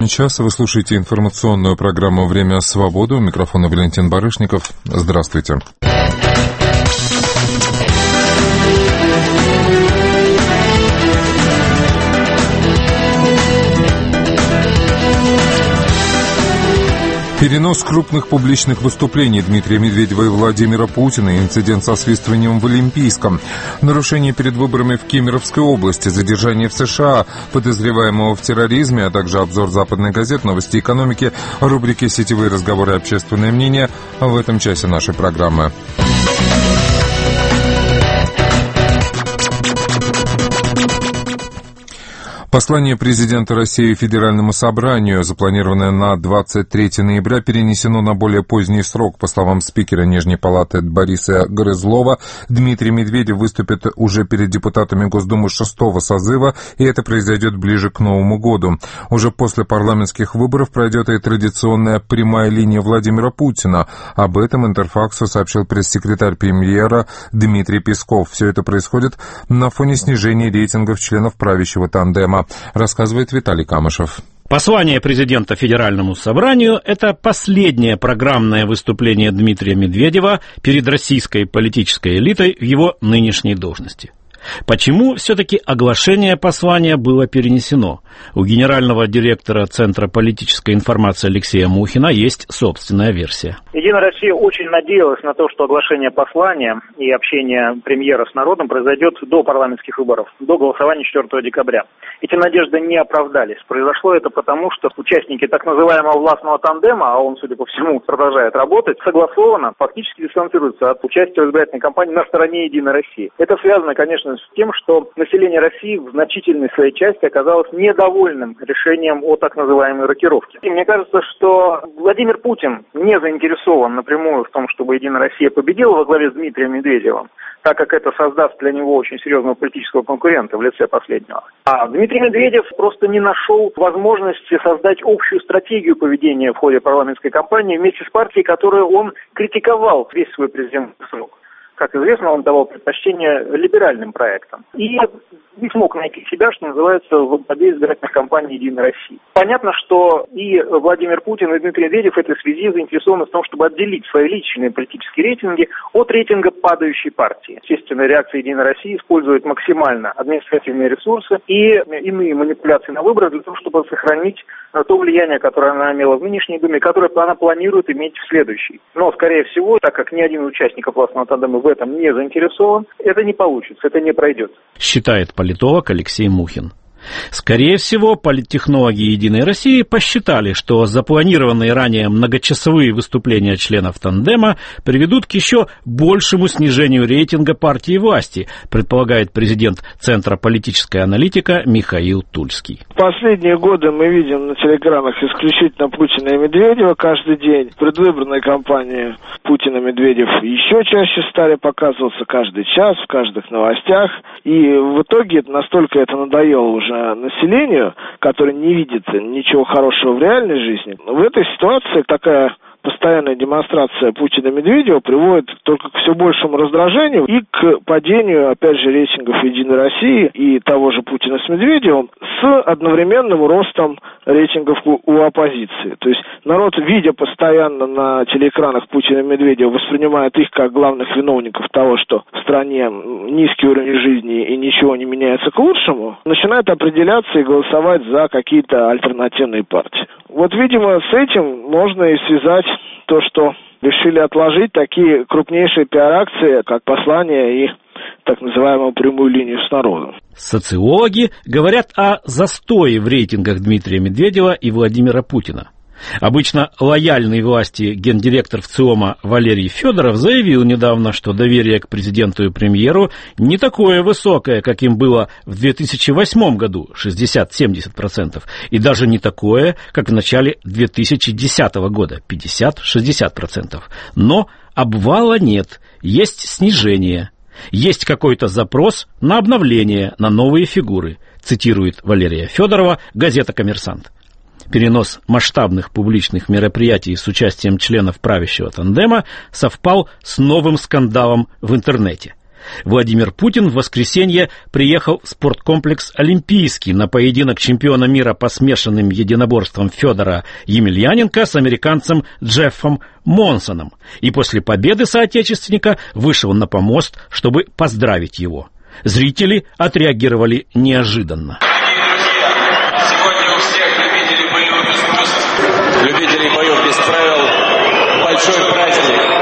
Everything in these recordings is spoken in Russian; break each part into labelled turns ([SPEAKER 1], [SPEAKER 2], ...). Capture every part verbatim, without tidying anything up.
[SPEAKER 1] час. Вы слушаете информационную программу «Время свободы». У микрофона Валентин Барышников. Здравствуйте. Перенос крупных публичных выступлений Дмитрия Медведева и Владимира Путина, инцидент со свистыванием в Олимпийском, нарушение перед выборами в Кемеровской области, задержание в США подозреваемого в терроризме, а также обзор западных газет, новости экономики, рубрики «Сетевые разговоры и общественное мнение» в этом часе нашей программы. Послание президента России Федеральному собранию, запланированное на двадцать третьего ноября, перенесено на более поздний срок. По словам спикера Нижней палаты Бориса Грызлова, Дмитрий Медведев выступит уже перед депутатами Госдумы шестого созыва, и это произойдет ближе к Новому году. Уже после парламентских выборов пройдет и традиционная прямая линия Владимира Путина. Об этом Интерфаксу сообщил пресс-секретарь премьера Дмитрий Песков. Все это происходит на фоне снижения рейтингов членов правящего тандема, рассказывает Виталий Камышев.
[SPEAKER 2] Послание президента Федеральному собранию – это последнее программное выступление Дмитрия Медведева перед российской политической элитой в его нынешней должности. Почему все-таки оглашение послания было перенесено? У генерального директора Центра политической информации Алексея Мухина есть собственная версия.
[SPEAKER 3] Единая Россия очень надеялась на то, что оглашение послания и общение премьера с народом произойдет до парламентских выборов, до голосования четвёртого декабря. Эти надежды не оправдались. Произошло это потому, что участники так называемого властного тандема, а он, судя по всему, продолжает работать, согласованно, фактически дистанцируются от участия в избирательной кампании на стороне Единой России. Это связано, конечно, с тем, что население России в значительной своей части оказалось недовольным решением о так называемой рокировке. И мне кажется, что Владимир Путин не заинтересован напрямую в том, чтобы Единая Россия победила во главе с Дмитрием Медведевым, так как это создаст для него очень серьезного политического конкурента в лице последнего. А Дмитрий Медведев просто не нашел возможности создать общую стратегию поведения в ходе парламентской кампании вместе с партией, которую он критиковал весь свой президентский срок. Как известно, он давал предпочтение либеральным проектам. И не смог найти себя, что называется, в борьбе избирательных кампаний Единой России. Понятно, что и Владимир Путин, и Дмитрий Медведев в этой связи заинтересованы в том, чтобы отделить свои личные политические рейтинги от рейтинга падающей партии. Естественно, реакция Единой России использует максимально административные ресурсы и иные манипуляции на выборах для того, чтобы сохранить то влияние, которое она имела в нынешней Думе, которое она планирует иметь в следующей. Но, скорее всего, так как ни один участник властного тандема в этом не заинтересован, это не получится, это не пройдет.
[SPEAKER 2] Считает политолог Алексей Мухин. Скорее всего, политтехнологи Единой России посчитали, что запланированные ранее многочасовые выступления членов тандема приведут к еще большему снижению рейтинга партии власти, предполагает президент Центра политической аналитика Михаил Тульский.
[SPEAKER 4] В последние годы мы видим на телеэкранах исключительно Путина и Медведева каждый день. В предвыборной кампании Путин и Медведев еще чаще стали показываться каждый час в каждых новостях. И в итоге настолько это надоело уже населению, которое не видит ничего хорошего в реальной жизни. В этой ситуации такая постоянная демонстрация Путина и Медведева приводит только к все большему раздражению и к падению, опять же, рейтингов Единой России и того же Путина с Медведевым с одновременным ростом рейтингов у оппозиции. То есть народ, видя постоянно на телеэкранах Путина и Медведева, воспринимает их как главных виновников того, что в стране низкий уровень жизни и ничего не меняется к лучшему, начинает определяться и голосовать за какие-то альтернативные партии. Вот, видимо, с этим можно и связать то, что решили отложить такие крупнейшие пиар-акции, как послание и так называемую прямую линию с народом.
[SPEAKER 2] Социологи говорят о застое в рейтингах Дмитрия Медведева и Владимира Путина. Обычно лояльный власти гендиректор ВЦИОМа Валерий Федоров заявил недавно, что доверие к президенту и премьеру не такое высокое, как им было в две тысячи восьмом году, шестьдесят-семьдесят процентов, и даже не такое, как в начале две тысячи десятого года, пятьдесят-шестьдесят процентов. Но обвала нет, есть снижение. Есть какой-то запрос на обновление, на новые фигуры, цитирует Валерия Федорова газета «Коммерсант». Перенос масштабных публичных мероприятий с участием членов правящего тандема совпал с новым скандалом в интернете. Владимир Путин в воскресенье приехал в спорткомплекс «Олимпийский» на поединок чемпиона мира по смешанным единоборствам Федора Емельяненко с американцем Джеффом Монсоном. И после победы соотечественника вышел на помост, чтобы поздравить его. Зрители отреагировали неожиданно.
[SPEAKER 5] Сегодня у всех любителей боев без искусств, любителей боев без правил большой праздник.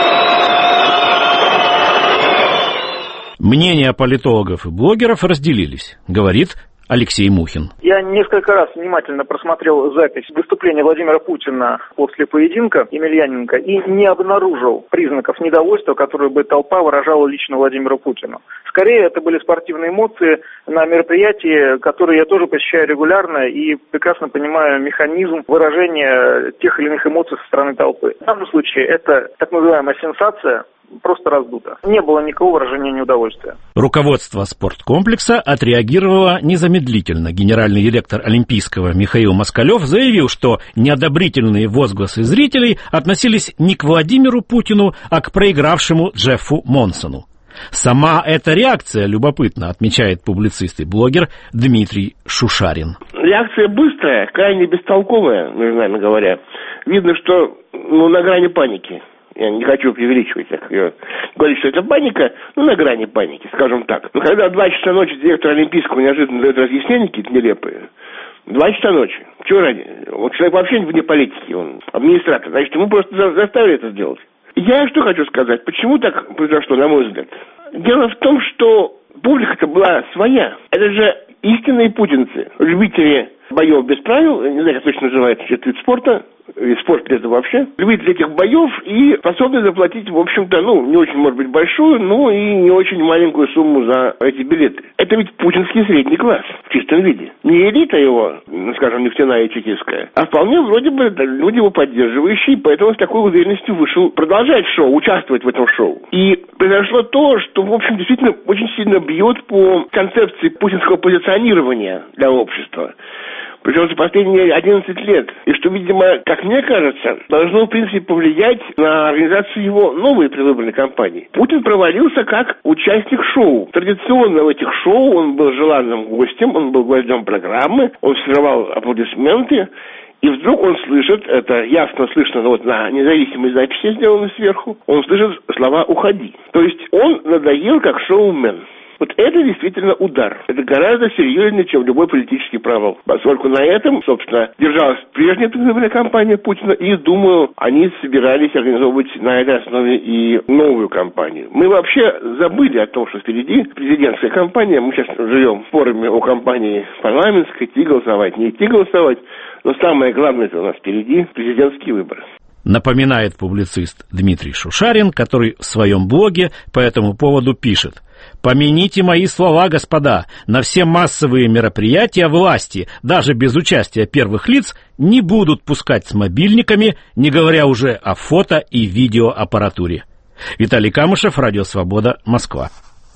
[SPEAKER 2] Мнения политологов и блогеров разделились, говорит Алексей Мухин.
[SPEAKER 3] Я несколько раз внимательно просмотрел запись выступления Владимира Путина после поединка Емельяненко и не обнаружил признаков недовольства, которые бы толпа выражала лично Владимиру Путину. Скорее, это были спортивные эмоции на мероприятии, которые я тоже посещаю регулярно и прекрасно понимаю механизм выражения тех или иных эмоций со стороны толпы. В данном случае это так называемая сенсация, просто раздуто. Не было никакого выражения неудовольствия.
[SPEAKER 2] Руководство спорткомплекса отреагировало незамедлительно. Генеральный директор Олимпийского Михаил Москалев заявил, что неодобрительные возгласы зрителей относились не к Владимиру Путину, а к проигравшему Джеффу Монсону. Сама эта реакция любопытна, отмечает публицист и блогер Дмитрий Шушарин.
[SPEAKER 6] Реакция быстрая, крайне бестолковая, между нами говоря. Видно, что ну, на грани паники. Я не хочу преувеличивать, так говорить, что это паника, ну, на грани паники, скажем так. Но когда в два часа ночи директор Олимпийского неожиданно дает разъяснения какие-то нелепые, два часа ночи, чего ради? Вот человек вообще вне политики, он администратор, значит, ему просто заставили это сделать. Я что хочу сказать, почему так произошло, на мой взгляд? Дело в том, что публика-то была своя. Это же истинные путинцы, любители боев без правил, не знаю, как точно называется этот вид спорта, и спорт это вообще, любители этих боев и способны заплатить, в общем-то, ну, не очень, может быть, большую, но и не очень маленькую сумму за эти билеты. Это ведь путинский средний класс в чистом виде. Не элита его, скажем, нефтяная и чекистская, а вполне вроде бы люди его поддерживающие, поэтому с такой уверенностью вышел продолжать шоу, участвовать в этом шоу. И произошло то, что, в общем, действительно очень сильно бьет по концепции путинского позиционирования для общества. Причем за последние одиннадцать лет. И что, видимо, как мне кажется, должно, в принципе, повлиять на организацию его новой предвыборной кампании. Путин провалился как участник шоу. Традиционно в этих шоу он был желанным гостем, он был гвоздем программы, он срывал аплодисменты. И вдруг он слышит, это ясно слышно вот на независимой записи, сделанной сверху, он слышит слова «уходи». То есть он надоел как шоумен. Вот это действительно удар. Это гораздо серьезнее, чем любой политический провал. Поскольку на этом, собственно, держалась прежняя предвыборная кампания Путина, и, думаю, они собирались организовывать на этой основе и новую кампанию. Мы вообще забыли о том, что впереди президентская кампания. Мы сейчас живем в форуме о кампании парламентской, идти голосовать, не идти голосовать. Но самое главное у нас впереди президентские выборы.
[SPEAKER 2] Напоминает публицист Дмитрий Шушарин, который в своем блоге по этому поводу пишет: «Помяните мои слова, господа, на все массовые мероприятия власти, даже без участия первых лиц, не будут пускать с мобильниками, не говоря уже о фото- и видеоаппаратуре». Виталий Камышев, Радио Свобода, Москва.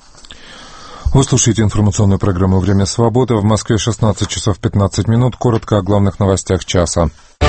[SPEAKER 1] Вы слушаете информационную программу «Время свободы». В Москве шестнадцать часов пятнадцать минут. Коротко о главных новостях часа.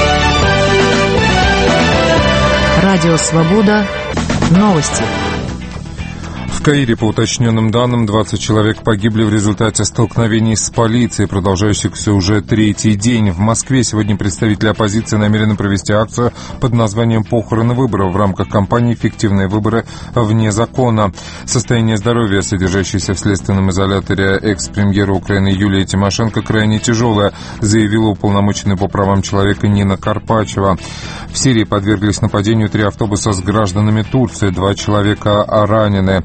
[SPEAKER 7] Радио «Свобода». Новости.
[SPEAKER 1] В Каире, по уточненным данным, двадцать человек погибли в результате столкновений с полицией, продолжающихся уже третий день. В Москве сегодня представители оппозиции намерены провести акцию под названием «Похороны выборов» в рамках кампании «Фиктивные выборы вне закона». Состояние здоровья, содержащееся в следственном изоляторе экс-премьера Украины Юлия Тимошенко, крайне тяжелое, заявила уполномоченная по правам человека Нина Карпачева. В Сирии подверглись нападению три автобуса с гражданами Турции, два человека ранены.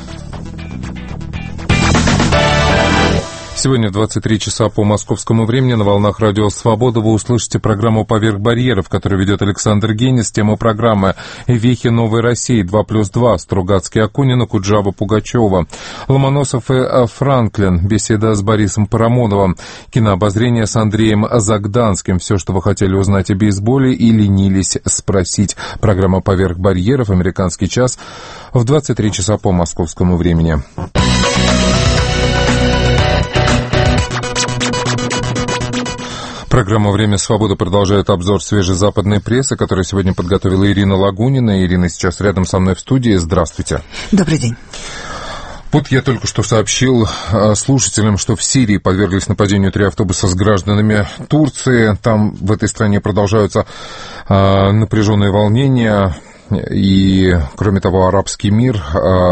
[SPEAKER 1] Сегодня в двадцать три часа по московскому времени на волнах Радио Свобода вы услышите программу «Поверх барьеров», которую ведет Александр Генис. Тема программы «Вехи новой России. два плюс два. Стругацкий, Акунин, Куджава, Пугачева». Ломоносов и Франклин. Беседа с Борисом Парамоновым. Кинообозрение с Андреем Загданским. Все, что вы хотели узнать о бейсболе и ленились спросить. Программа «Поверх барьеров», американский час, в двадцать три часа по московскому времени. Программа «Время свободы» продолжает обзор свежей западной прессы, которую сегодня подготовила Ирина Лагунина. Ирина сейчас рядом со мной в студии. Здравствуйте.
[SPEAKER 7] Добрый день.
[SPEAKER 1] Вот я только что сообщил слушателям, что в Сирии подверглись нападению три автобуса с гражданами Турции. Там в этой стране продолжаются напряженные волнения. И, кроме того, арабский мир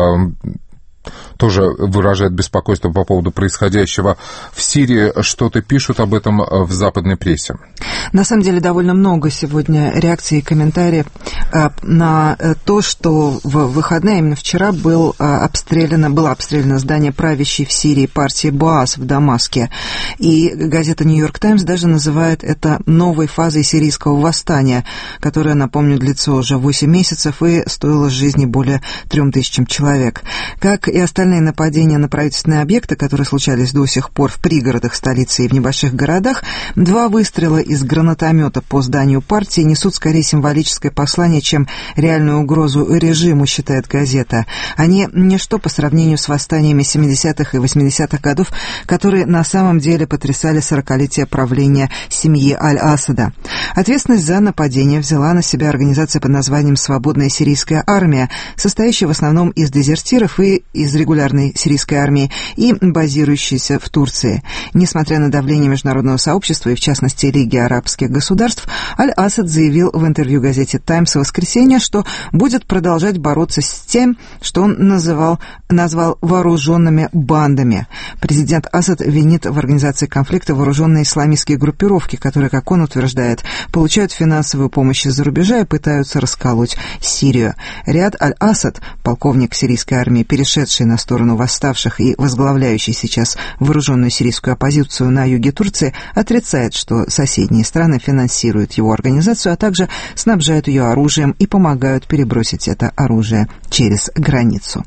[SPEAKER 1] тоже выражает беспокойство по поводу происходящего в Сирии. Что-то пишут об этом в западной прессе.
[SPEAKER 8] На самом деле довольно много сегодня реакций и комментариев на то, что в выходные, именно вчера, был обстреляно, было обстреляно здание правящей в Сирии партии Баас в Дамаске. И газета «Нью-Йорк Таймс» даже называет это новой фазой сирийского восстания, которое, напомню, длится уже восемь месяцев и стоило жизни более трем тысячам человек. Как и остальные нападения на правительственные объекты, которые случались до сих пор в пригородах столицы и в небольших городах, два выстрела из гранатомета по зданию партии несут скорее символическое послание, чем реальную угрозу режиму, считает газета. Они ничто по сравнению с восстаниями семидесятых и восьмидесятых годов, которые на самом деле потрясали сорокалетие правления семьи Аль-Асада. Ответственность за нападение взяла на себя организация под названием «Свободная сирийская армия», состоящая в основном из дезертиров и из регулярной сирийской армии и базирующейся в Турции. Несмотря на давление международного сообщества и, в частности, Лиги арабских государств, Аль-Асад заявил в интервью газете «Таймс» в воскресенье, что будет продолжать бороться с тем, что он называл, назвал вооруженными бандами. Президент Асад винит в организации конфликта вооруженные исламистские группировки, которые, как он утверждает, получают финансовую помощь из-за рубежа и пытаются расколоть Сирию. Риад Аль-Асад, полковник сирийской армии, перешедший на сторону восставших и возглавляющий сейчас вооруженную сирийскую оппозицию на юге Турции, отрицает, что соседние страны финансируют его организацию, а также снабжают ее оружием и помогают перебросить это оружие через границу.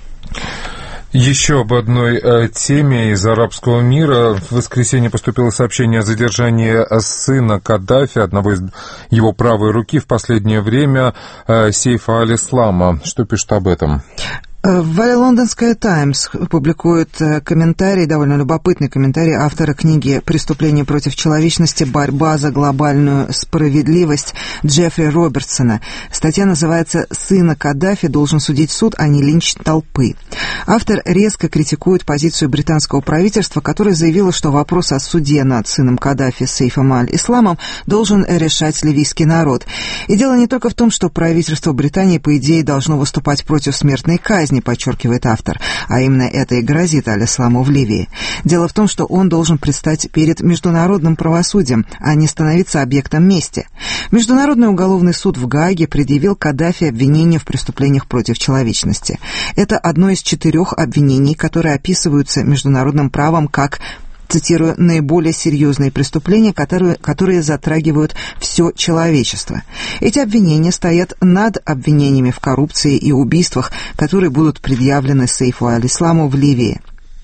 [SPEAKER 1] Еще об одной э, теме из арабского мира. В воскресенье поступило сообщение о задержании сына Каддафи, одного из его правой руки в последнее время, э, Сейфа аль-Ислама. Что пишут об этом?
[SPEAKER 8] В лондонская «Таймс» публикует комментарий, довольно любопытный комментарий автора книги «Преступление против человечности. Борьба за глобальную справедливость» Джеффри Робертсона. Статья называется «Сына Каддафи должен судить суд, а не линч толпы». Автор резко критикует позицию британского правительства, которое заявило, что вопрос о суде над сыном Каддафи Сейфом аль-Исламом должен решать ливийский народ. И дело не только в том, что правительство Британии, по идее, должно выступать против смертной казни, подчеркивает автор, а именно это и грозит Аль-Исламу в Ливии. Дело в том, что он должен предстать перед международным правосудием, а не становиться объектом мести. Международный уголовный суд в Гааге предъявил Каддафи обвинение в преступлениях против человечности. Это одно из четырех обвинений, которые описываются международным правом как, цитирую, наиболее серьезные преступления, которые, которые затрагивают все человечество. Эти обвинения стоят над обвинениями в коррупции и убийствах, которые будут предъявлены Сейфу аль-Исламу в Ливии.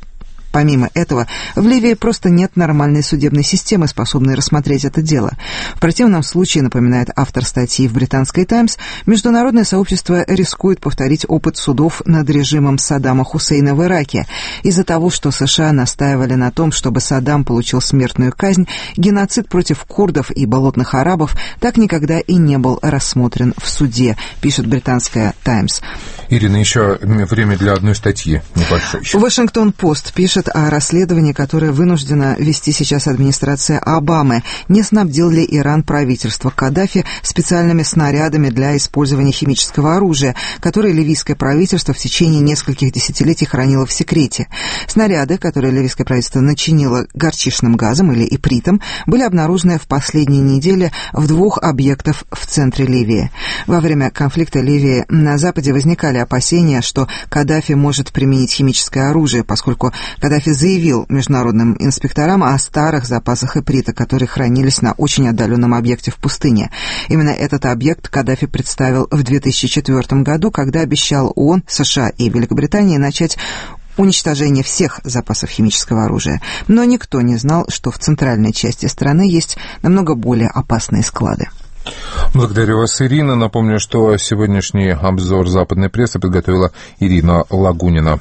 [SPEAKER 8] Помимо этого, в Ливии просто нет нормальной судебной системы, способной рассмотреть это дело. В противном случае, напоминает автор статьи в британской «Таймс», международное сообщество рискует повторить опыт судов над режимом Саддама Хусейна в Ираке. Из-за того, что США настаивали на том, чтобы Саддам получил смертную казнь, геноцид против курдов и болотных арабов так никогда и не был рассмотрен в суде, пишет британская «Таймс».
[SPEAKER 1] Ирина, еще время для одной статьи небольшой.
[SPEAKER 8] «Вашингтон-Пост» пишет о расследовании, которое вынуждена вести сейчас администрация Обамы. Не снабдил ли Иран правительство Каддафи специальными снарядами для использования химического оружия, которые ливийское правительство в течение нескольких десятилетий хранило в секрете? Снаряды, которые ливийское правительство начинило горчичным газом или ипритом, были обнаружены в последние недели в двух объектах в центре Ливии. Во время конфликта Ливии на Западе возникали опасения, что Каддафи может применить химическое оружие, поскольку Каддафи заявил международным инспекторам о старых запасах иприта, которые хранились на очень отдаленном объекте в пустыне. Именно этот объект Каддафи представил в две тысячи четвёртом году, когда обещал ООН, США и Великобритании начать уничтожение всех запасов химического оружия. Но никто не знал, что в центральной части страны есть намного более опасные склады.
[SPEAKER 1] Благодарю вас, Ирина. Напомню, что сегодняшний обзор западной прессы подготовила Ирина Лагунина.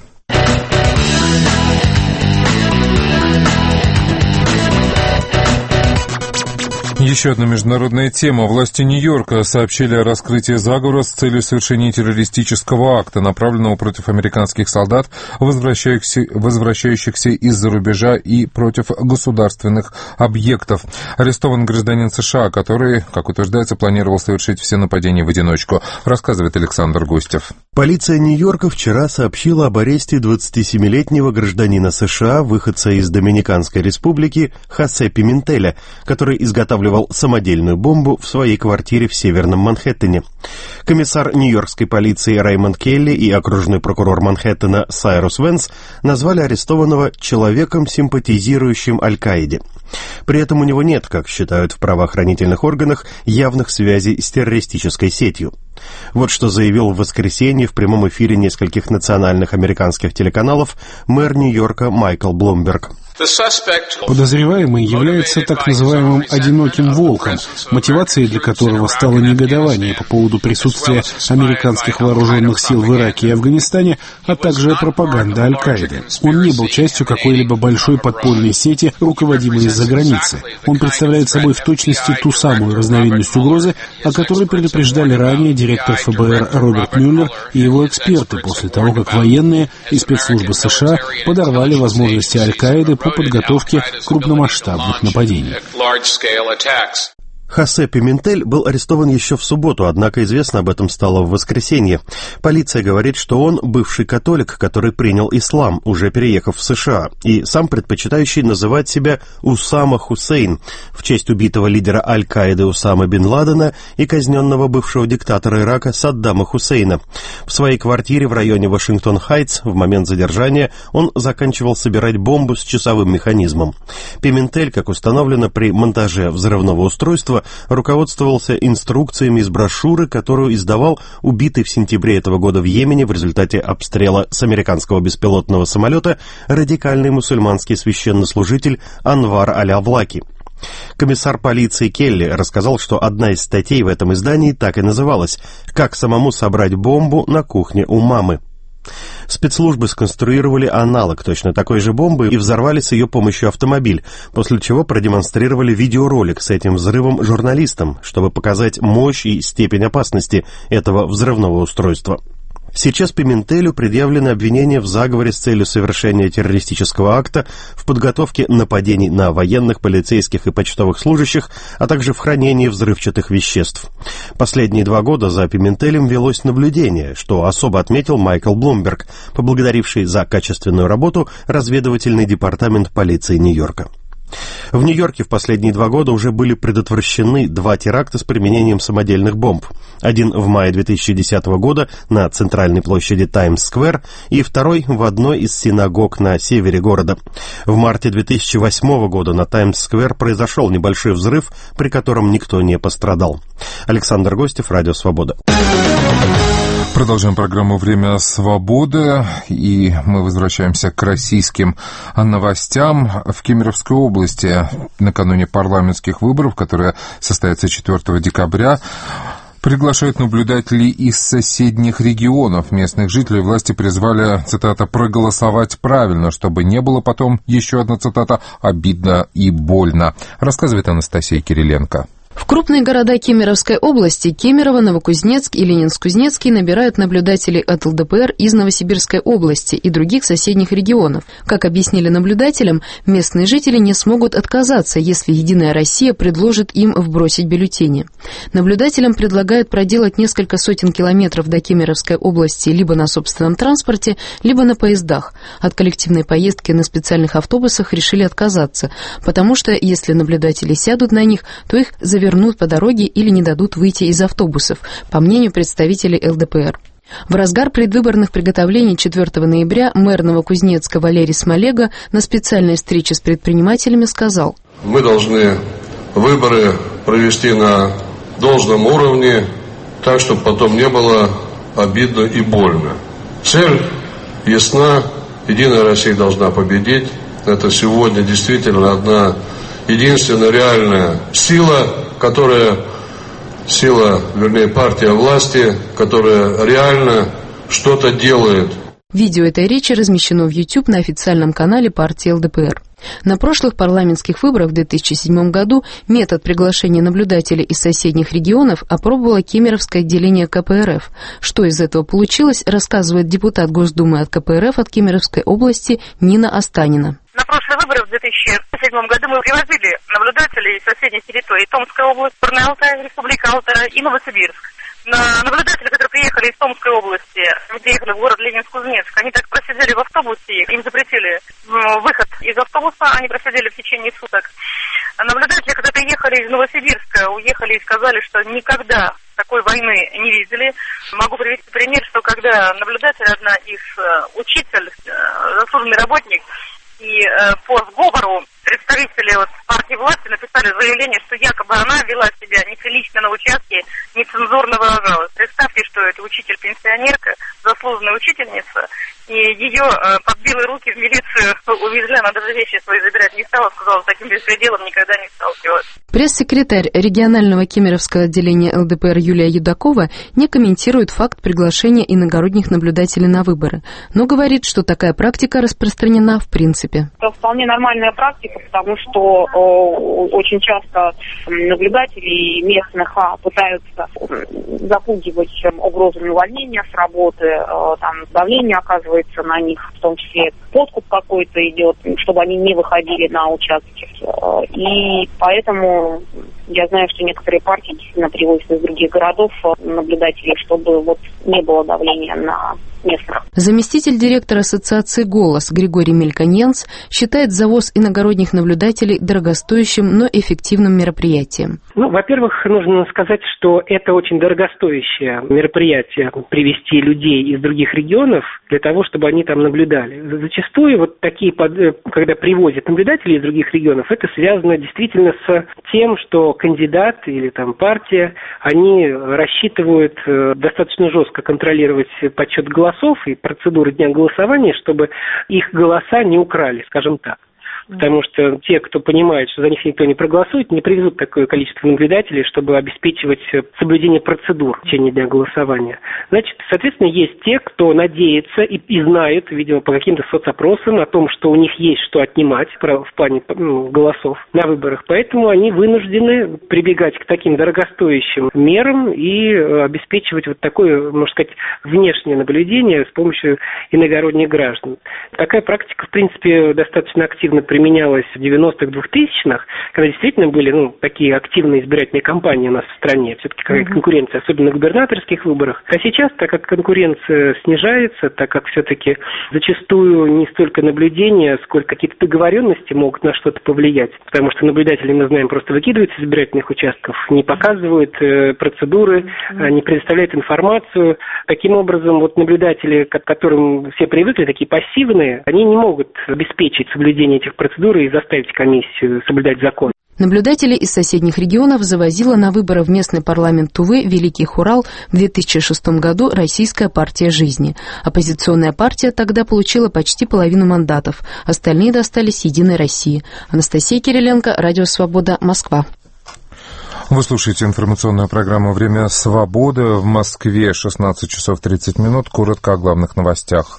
[SPEAKER 1] Еще одна международная тема. Власти Нью-Йорка сообщили о раскрытии заговора с целью совершения террористического акта, направленного против американских солдат, возвращающихся, возвращающихся из-за рубежа, и против государственных объектов. Арестован гражданин США, который, как утверждается, планировал совершить все нападения в одиночку. Рассказывает Александр Гостев.
[SPEAKER 9] Полиция Нью-Йорка вчера сообщила об аресте двадцатисемилетнего гражданина США, выходца из Доминиканской республики, Хосе Пиментеля, который изготавливал самодельную бомбу в своей квартире в северном Манхэттене. Комиссар нью-йоркской полиции Раймонд Келли и окружной прокурор Манхэттена Сайрус Венс назвали арестованного человеком, симпатизирующим Аль-Каиде. При этом у него нет, как считают в правоохранительных органах, явных связей с террористической сетью. Вот что заявил в воскресенье в прямом эфире нескольких национальных американских телеканалов мэр Нью-Йорка Майкл Блумберг.
[SPEAKER 10] Подозреваемый является так называемым «одиноким волком», мотивацией для которого стало негодование по поводу присутствия американских вооруженных сил в Ираке и Афганистане, а также пропаганда Аль-Каиды. Он не был частью какой-либо большой подпольной сети, руководимой из-за границы. Он представляет собой в точности ту самую разновидность угрозы, о которой предупреждали ранее директор эф бэ эр Роберт Мюллер и его эксперты после того, как военные и спецслужбы США подорвали возможности Аль-Каиды по подготовке крупномасштабных нападений.
[SPEAKER 9] Хосе Пиментель был арестован еще в субботу, однако известно об этом стало в воскресенье. Полиция говорит, что он бывший католик, который принял ислам, уже переехав в США, и сам предпочитающий называть себя Усама Хусейн в честь убитого лидера Аль-Каиды Усамы бин Ладена и казненного бывшего диктатора Ирака Саддама Хусейна. В своей квартире в районе Вашингтон-Хайтс в момент задержания он заканчивал собирать бомбу с часовым механизмом. Пиментель, как установлено при монтаже взрывного устройства, руководствовался инструкциями из брошюры, которую издавал убитый в сентябре этого года в Йемене в результате обстрела с американского беспилотного самолета радикальный мусульманский священнослужитель Анвар Аль-Авлаки. Комиссар полиции Келли рассказал, что одна из статей в этом издании так и называлась «Как самому собрать бомбу на кухне у мамы». Спецслужбы сконструировали аналог точно такой же бомбы и взорвали с ее помощью автомобиль, после чего продемонстрировали видеоролик с этим взрывом журналистам, чтобы показать мощь и степень опасности этого взрывного устройства. Сейчас Пиментелю предъявлены обвинения в заговоре с целью совершения террористического акта, в подготовке нападений на военных, полицейских и почтовых служащих, а также в хранении взрывчатых веществ. Последние два года за Пиментелем велось наблюдение, что особо отметил Майкл Блумберг, поблагодаривший за качественную работу разведывательный департамент полиции Нью-Йорка. В Нью-Йорке в последние два года уже были предотвращены два теракта с применением самодельных бомб. Один в мае две тысячи десятого года на центральной площади Таймс-сквер и второй в одной из синагог на севере города. В марте две тысячи восьмого года на Таймс-сквер произошел небольшой взрыв, при котором никто не пострадал. Александр Гостев, Радио Свобода.
[SPEAKER 1] Продолжаем программу «Время свободы», и мы возвращаемся к российским новостям. В Кемеровской области накануне парламентских выборов, которые состоятся четвёртого декабря, приглашают наблюдателей из соседних регионов. Местных жителей власти призвали, цитата, «проголосовать правильно, чтобы не было потом, еще одна цитата, обидно и больно», рассказывает Анастасия Кириленко.
[SPEAKER 11] В крупные города Кемеровской области Кемерово, Новокузнецк и Ленинск-Кузнецкий набирают наблюдателей от эл дэ пэ эр из Новосибирской области и других соседних регионов. Как объяснили наблюдателям, местные жители не смогут отказаться, если «Единая Россия» предложит им вбросить бюллетени. Наблюдателям предлагают проделать несколько сотен километров до Кемеровской области либо на собственном транспорте, либо на поездах. От коллективной поездки на специальных автобусах решили отказаться, потому что если наблюдатели сядут на них, то их завернут вернут по дороге или не дадут выйти из автобусов, по мнению представителей эл дэ пэ эр. В разгар предвыборных приготовлений четвёртого ноября мэр Новокузнецка Валерий Смолега на специальной встрече с предпринимателями сказал:
[SPEAKER 12] «Мы должны выборы провести на должном уровне, так, чтобы потом не было обидно и больно. Цель ясна, Единая Россия должна победить. Это сегодня действительно одна единственная реальная сила, которая, сила, вернее, партия власти, которая реально что-то делает».
[SPEAKER 11] Видео этой речи размещено в YouTube на официальном канале партии эл дэ пэ эр. На прошлых парламентских выборах в две тысячи седьмом году метод приглашения наблюдателей из соседних регионов опробовало Кемеровское отделение ка пэ эр эф. Что из этого получилось, рассказывает депутат Госдумы от ка пэ эр эф от Кемеровской области Нина Останина.
[SPEAKER 13] На прошлые выборы в две тысячи седьмом году мы привозили наблюдателей из соседних территорий: Томская область, Горный Алтай, Республика Алтай и Новосибирск. На наблюдатели, которые приехали из Томской области, приехали в город Ленинск-Кузнецк, они так просидели в автобусе, им запретили выход из автобуса, они просидели в течение суток. А наблюдатели, когда приехали из Новосибирска, уехали и сказали, что никогда такой войны не видели. Могу привести пример, что когда наблюдатель, одна из учитель, заслуженный работник, и э, по сговору представители вот, партии власти написали заявление, что якобы она вела себя неприлично на участке, нецензурно выражалась. Представьте, что это учитель-пенсионерка, заслуженная учительница, и ее э, под белые руки в милицию увезли, она даже вещи свои забирать не стала, сказала, с таким беспределом никогда не сталкивалась.
[SPEAKER 11] Пресс-секретарь регионального Кемеровского отделения эл дэ пэ эр Юлия Юдакова не комментирует факт приглашения иногородних наблюдателей на выборы, но говорит, что такая практика распространена в принципе.
[SPEAKER 14] Это вполне нормальная практика, потому что о, очень часто наблюдатели местных а, пытаются запугивать угрозами увольнения с работы, а, там давление оказывается на них, в том числе подкуп какой-то идет, чтобы они не выходили на участки. А, и поэтому я знаю, что некоторые партии действительно привозят из других городов наблюдателей, чтобы вот не было давления на местных.
[SPEAKER 11] Заместитель директора ассоциации «Голос» Григорий Мельконьянц считает завоз иногородних наблюдателей дорогостоящим, но эффективным мероприятием.
[SPEAKER 15] Ну, во-первых, нужно сказать, что это очень дорогостоящее мероприятие — привести людей из других регионов для того, чтобы они там наблюдали. Зачастую вот такие, когда привозят наблюдателей из других регионов, это связано действительно с тем, что кандидат или там партия, они рассчитывают достаточно жестко контролировать подсчет голосов и процедуры дня голосования, чтобы их голоса не украли, скажем так. Потому что те, кто понимает, что за них никто не проголосует, не привезут такое количество наблюдателей, чтобы обеспечивать соблюдение процедур в течение дня голосования. Значит, соответственно, есть те, кто надеется и, и знает, видимо, по каким-то соцопросам о том, что у них есть что отнимать в плане ну, голосов на выборах. Поэтому они вынуждены прибегать к таким дорогостоящим мерам и обеспечивать вот такое, можно сказать, внешнее наблюдение с помощью иногородних граждан. Такая практика, в принципе, достаточно активно применялась в девяностых, двухтысячных, когда действительно были ну, такие активные избирательные кампании у нас в стране, все-таки какая-то конкуренция, особенно на губернаторских выборах. А сейчас, так как конкуренция снижается, так как все-таки зачастую не столько наблюдения, сколько какие-то договоренности могут на что-то повлиять, потому что наблюдатели, мы знаем, просто выкидываются из избирательных участков, не показывают э, процедуры, э, не предоставляют информацию. Таким образом, вот наблюдатели, к которым все привыкли, такие пассивные, они не могут обеспечить соблюдение этих процедур и заставить комиссию соблюдать закон.
[SPEAKER 11] Наблюдателей из соседних регионов завозила на выборы в местный парламент Тувы Великий Хурал в две тысячи шестом году Российская партия жизни. Оппозиционная партия тогда получила почти половину мандатов, остальные достались Единой России. Анастасия Кириленко, Радио Свобода, Москва.
[SPEAKER 1] Вы слушаете информационную программу «Время свободы». В Москве шестнадцать часов тридцать минут. Коротко о главных новостях.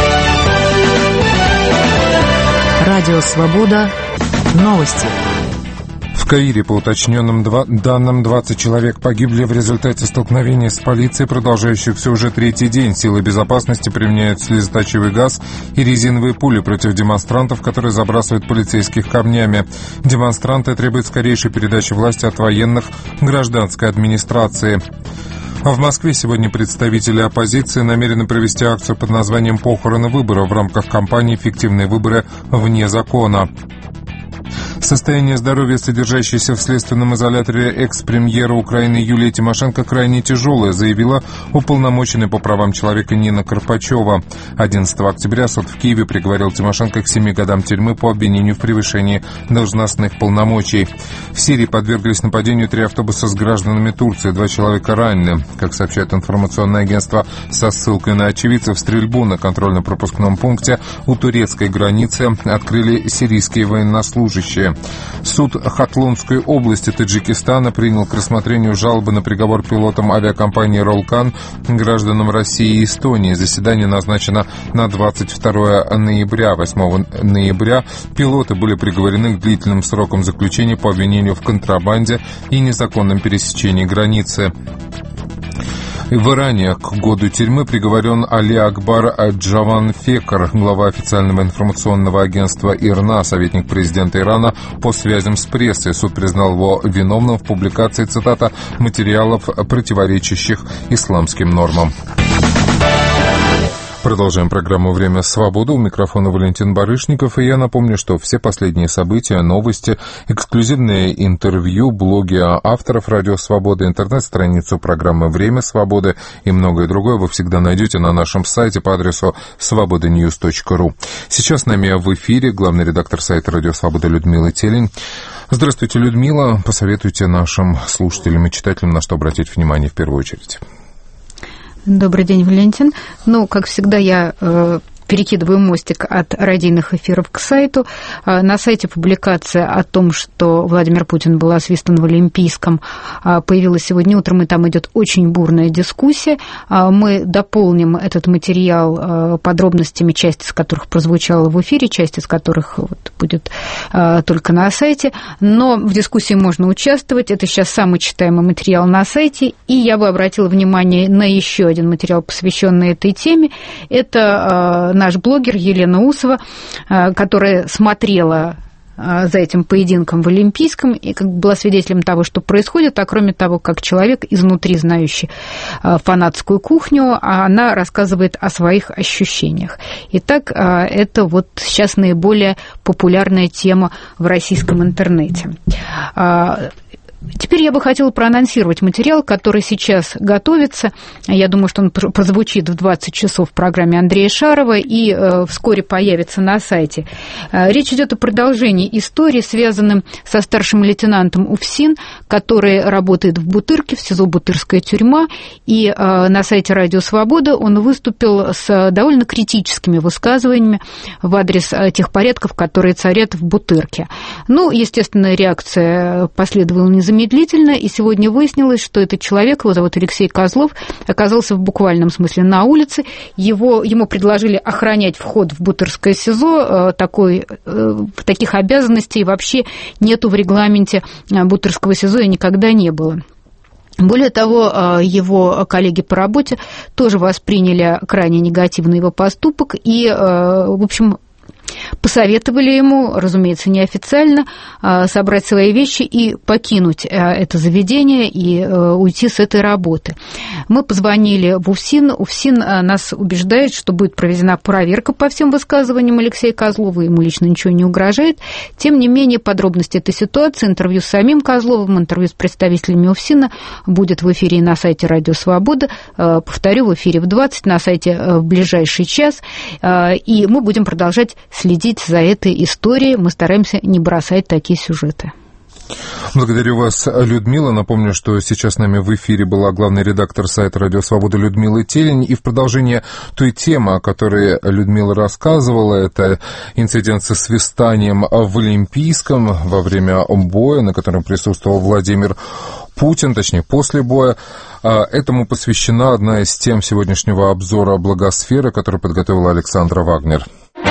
[SPEAKER 7] Радио «Свобода». Новости.
[SPEAKER 1] В Каире, по уточненным два, данным, двадцать человек погибли в результате столкновения с полицией, продолжающихся уже третий день. Силы безопасности применяют слезоточивый газ и резиновые пули против демонстрантов, которые забрасывают полицейских камнями. Демонстранты требуют скорейшей передачи власти от военных гражданской администрации. В Москве сегодня представители оппозиции намерены провести акцию под названием «Похороны выборов» в рамках кампании «Фиктивные выборы вне закона». Состояние здоровья, содержащейся в следственном изоляторе экс-премьера Украины Юлия Тимошенко, крайне тяжелое, заявила уполномоченный по правам человека Нина Карпачева. одиннадцатого октября суд в Киеве приговорил Тимошенко к семи годам тюрьмы по обвинению в превышении должностных полномочий. В Сирии подверглись нападению три автобуса с гражданами Турции, два человека ранены. Как сообщает информационное агентство со ссылкой на очевидцев, стрельбу на контрольно-пропускном пункте у турецкой границы открыли сирийские военнослужащие. Суд Хатлонской области Таджикистана принял к рассмотрению жалобы на приговор пилотам авиакомпании «Ролкан», гражданам России и Эстонии. Заседание назначено на двадцать второе ноября. восьмого ноября пилоты были приговорены к длительным срокам заключения по обвинению в контрабанде и незаконном пересечении границы. В Иране к году тюрьмы приговорен Али Акбар Джаван Фекар, глава официального информационного агентства ИРНА, советник президента Ирана по связям с прессой. Суд признал его виновным в публикации, цитата, материалов, противоречащих исламским нормам. Продолжаем программу «Время свободы». У микрофона Валентин Барышников. И я напомню, что все последние события, новости, эксклюзивные интервью, блоги авторов «Радио Свобода», интернет-страницу программы «Время свободы» и многое другое вы всегда найдете на нашем сайте по адресу свобода ньюс точка ру. Сейчас с нами в эфире главный редактор сайта «Радио Свобода» Людмила Телень. Здравствуйте, Людмила. Посоветуйте нашим слушателям и читателям, на что обратить внимание в первую очередь.
[SPEAKER 16] Добрый день, Валентин. Ну, как всегда, я э, перекидываю мостик от радийных эфиров к сайту. Э, на сайте публикация о том, что Владимир Путин был освистан в Олимпийском, э, появилась сегодня утром, и там идет очень бурная дискуссия. Э, мы дополним этот материал э, подробностями, часть из которых прозвучала в эфире, часть из которых вот, будет э, только на сайте. Но в дискуссии можно участвовать. Это сейчас самый читаемый материал на сайте. И я бы обратила внимание на еще один материал, посвященный этой теме. Это э, наш блогер Елена Усова, э, которая смотрела э, за этим поединком в Олимпийском и как бы была свидетелем того, что происходит, а кроме того, как человек, изнутри знающий э, фанатскую кухню, она рассказывает о своих ощущениях. Итак, э, это вот сейчас наиболее популярная тема в российском интернете. Э, Теперь я бы хотела проанонсировать материал, который сейчас готовится. Я думаю, что он прозвучит в двадцать часов в программе Андрея Шарова и э, вскоре появится на сайте. Э, речь идет о продолжении истории, связанной со старшим лейтенантом УФСИН, который работает в Бутырке, в СИЗО «Бутырская тюрьма». И э, на сайте «Радио Свобода» он выступил с довольно критическими высказываниями в адрес э, тех порядков, которые царят в Бутырке. Ну, естественно, реакция последовала незамедлительно. Замедлительно, и сегодня выяснилось, что этот человек, его зовут Алексей Козлов, оказался в буквальном смысле на улице. Его, ему предложили охранять вход в Бутырское СИЗО. Такой, таких обязанностей вообще нету в регламенте Бутырского СИЗО и никогда не было. Более того, его коллеги по работе тоже восприняли крайне негативно его поступок и, в общем, посоветовали ему, разумеется, неофициально, собрать свои вещи и покинуть это заведение и уйти с этой работы. Мы позвонили в УФСИН. УФСИН нас убеждает, что будет проведена проверка по всем высказываниям Алексея Козлова, ему лично ничего не угрожает. Тем не менее, подробности этой ситуации, интервью с самим Козловым, интервью с представителями УФСИНа будет в эфире и на сайте «Радио Свобода». Повторю, в эфире в двадцать, на сайте в ближайший час. И мы будем продолжать следить за этой историей. Мы стараемся не бросать такие сюжеты.
[SPEAKER 1] Благодарю вас, Людмила. Напомню, что сейчас с нами в эфире была главный редактор сайта «Радио Свобода» Людмила Телень. И в продолжение той темы, о которой Людмила рассказывала, это инцидент со свистанием в Олимпийском во время боя, на котором присутствовал Владимир Путин, точнее, после боя. Этому посвящена одна из тем сегодняшнего обзора «Благосферы», который подготовила Александра Вагнер.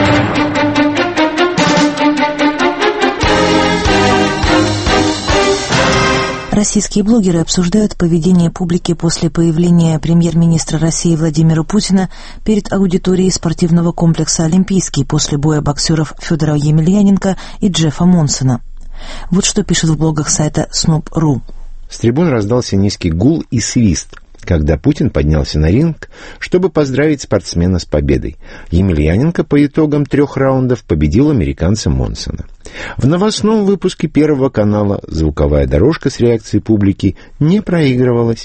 [SPEAKER 17] Российские блогеры обсуждают поведение публики после появления премьер-министра России Владимира Путина перед аудиторией спортивного комплекса «Олимпийский» после боя боксеров Федора Емельяненко и Джеффа Монсона. Вот что пишут в блогах сайта сноб точка ру.
[SPEAKER 18] С трибун раздался низкий гул и свист, когда Путин поднялся на ринг, чтобы поздравить спортсмена с победой. Емельяненко по итогам трех раундов победил американца Монсона. В новостном выпуске Первого канала звуковая дорожка с реакцией публики не проигрывалась.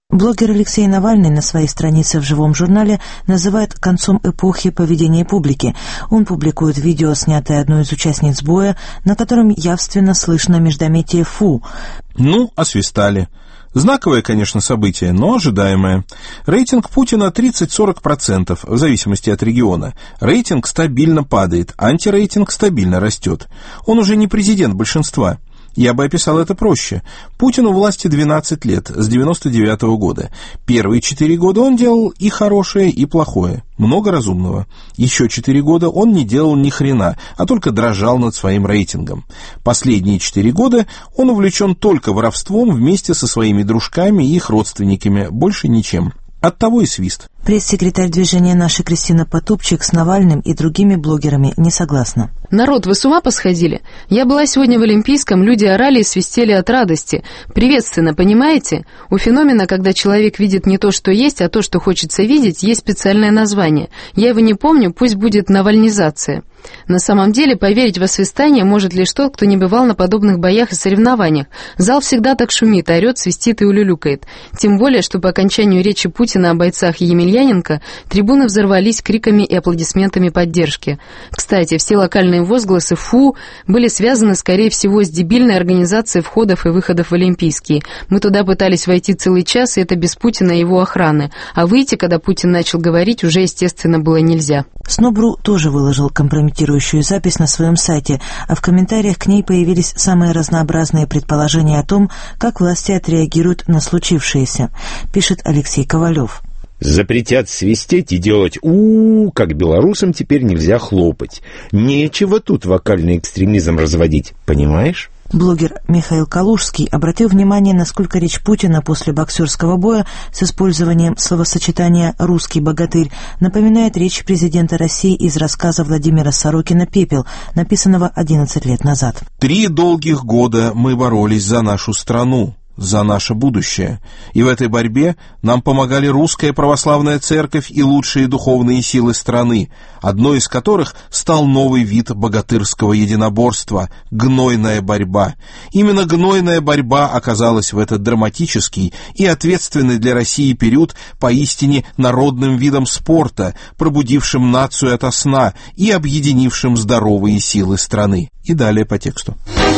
[SPEAKER 17] Блогер Алексей Навальный на своей странице в живом журнале называет концом эпохи поведения публики. Он публикует видео, снятое одной из участниц боя, на котором явственно слышно междометие «фу».
[SPEAKER 19] Ну, освистали. Знаковое, конечно, событие, но ожидаемое. Рейтинг Путина тридцать-сорок процентов, в зависимости от региона. Рейтинг стабильно падает, антирейтинг стабильно растет. Он уже не президент большинства. Я бы описал это проще. Путину власти двенадцать лет, с девяносто девятого года. Первые четыре года он делал и хорошее, и плохое. Много разумного. Еще четыре года он не делал ни хрена, а только дрожал над своим рейтингом. Последние четыре года он увлечен только воровством вместе со своими дружками и их родственниками, больше ничем. Оттого и свист.
[SPEAKER 17] Пресс-секретарь движения «Наша» Кристина Потупчик с Навальным и другими блогерами не согласна.
[SPEAKER 11] Народ, вы с ума посходили? Я была сегодня в Олимпийском, люди орали и свистели от радости. Приветственно, понимаете? У феномена, когда человек видит не то, что есть, а то, что хочется видеть, есть специальное название. Я его не помню, пусть будет навальнизация. На самом деле, поверить в освистание может лишь тот, кто не бывал на подобных боях и соревнованиях. Зал всегда так шумит, орет, свистит и улюлюкает. Тем более, что по окончанию речи Путина о бойцах Емельяненко трибуны взорвались криками и аплодисментами поддержки. Кстати, все локальные возгласы «фу» были связаны, скорее всего, с дебильной организацией входов и выходов в Олимпийские. Мы туда пытались войти целый час, и это без Путина и его охраны. А выйти, когда Путин начал говорить, уже, естественно, было нельзя.
[SPEAKER 17] Снобру тоже выложил компрометирующую запись на своем сайте, а в комментариях к ней появились самые разнообразные предположения о том, как власти отреагируют на случившееся, пишет Алексей Ковалев.
[SPEAKER 18] Запретят свистеть и делать «у-у-у», как белорусам теперь нельзя хлопать. Нечего тут вокальный экстремизм разводить, понимаешь?
[SPEAKER 17] Блогер Михаил Калужский обратил внимание, насколько речь Путина после боксерского боя с использованием словосочетания «русский богатырь» напоминает речь президента России из рассказа Владимира Сорокина «Пепел», написанного одиннадцать лет назад.
[SPEAKER 19] «Три долгих года мы боролись за нашу страну, за наше будущее. И в этой борьбе нам помогали Русская Православная Церковь и лучшие духовные силы страны, одной из которых стал новый вид богатырского единоборства – гнойная борьба. Именно гнойная борьба оказалась в этот драматический и ответственный для России период поистине народным видом спорта, пробудившим нацию ото сна и объединившим здоровые силы страны». И далее по тексту.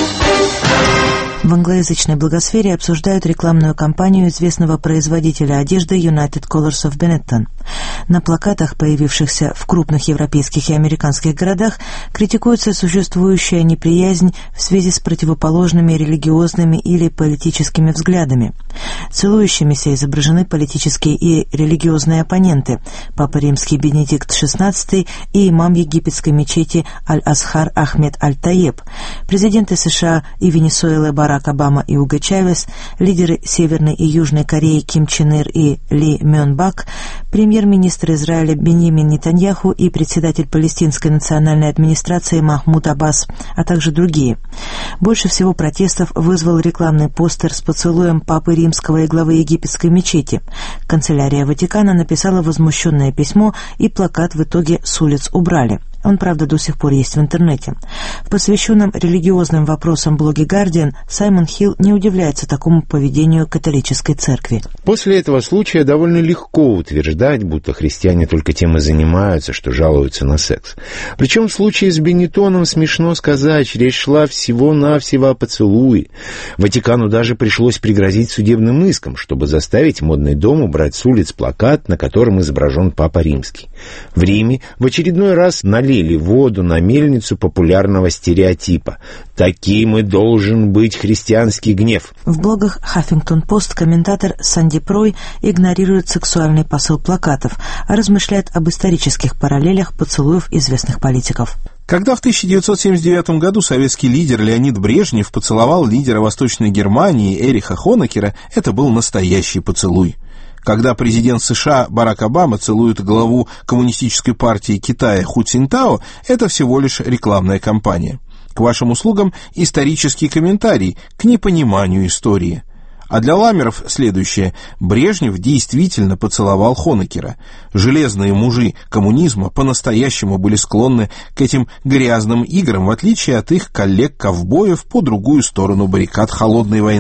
[SPEAKER 17] В англоязычной благосфере обсуждают рекламную кампанию известного производителя одежды United Colors of Benetton. На плакатах, появившихся в крупных европейских и американских городах, критикуется существующая неприязнь в связи с противоположными религиозными или политическими взглядами. Целующимися изображены политические и религиозные оппоненты – Папа Римский Бенедикт шестнадцатый и имам египетской мечети Аль-Асхар Ахмед Аль-Таеб, президенты США и Венесуэлы Барак Обама и Уго Чавес, лидеры Северной и Южной Кореи Ким Чен Ир и Ли Мён Бак, премьер-министр Израиля Беньямин Нетаньяху и председатель Палестинской национальной администрации Махмуд Аббас, а также другие. Больше всего протестов вызвал рекламный постер с поцелуем Папы Римского и главы египетской мечети. Канцелярия Ватикана написала возмущенное письмо, и плакат в итоге с улиц убрали. Он, правда, до сих пор есть в интернете. В посвященном религиозным вопросам блоге «Гардиан» Саймон Хилл не удивляется такому поведению католической церкви.
[SPEAKER 18] После этого случая довольно легко утверждать, будто христиане только тем и занимаются, что жалуются на секс. Причем в случае с Бенеттоном смешно сказать, речь шла всего-навсего о поцелуе. Ватикану даже пришлось пригрозить судебным иском, чтобы заставить модный дом убрать с улиц плакат, на котором изображен Папа Римский. В Риме в очередной раз налили воду на мельницу популярного стереотипа. Таким и должен быть христианский гнев.
[SPEAKER 17] В блогах «Хаффингтон-Пост» комментатор Санди Прой игнорирует сексуальный посыл плакатов, а размышляет об исторических параллелях поцелуев известных политиков.
[SPEAKER 19] Когда в тысяча девятьсот семьдесят девятом году советский лидер Леонид Брежнев поцеловал лидера Восточной Германии Эриха Хонекера, это был настоящий поцелуй. Когда президент США Барак Обама целует главу коммунистической партии Китая Ху Цинтао, это всего лишь рекламная кампания. К вашим услугам исторический комментарий к непониманию истории. А для ламеров следующее. Брежнев действительно поцеловал Хонекера. Железные мужи коммунизма по-настоящему были склонны к этим грязным играм, в отличие от их коллег-ковбоев по другую сторону баррикад холодной войны.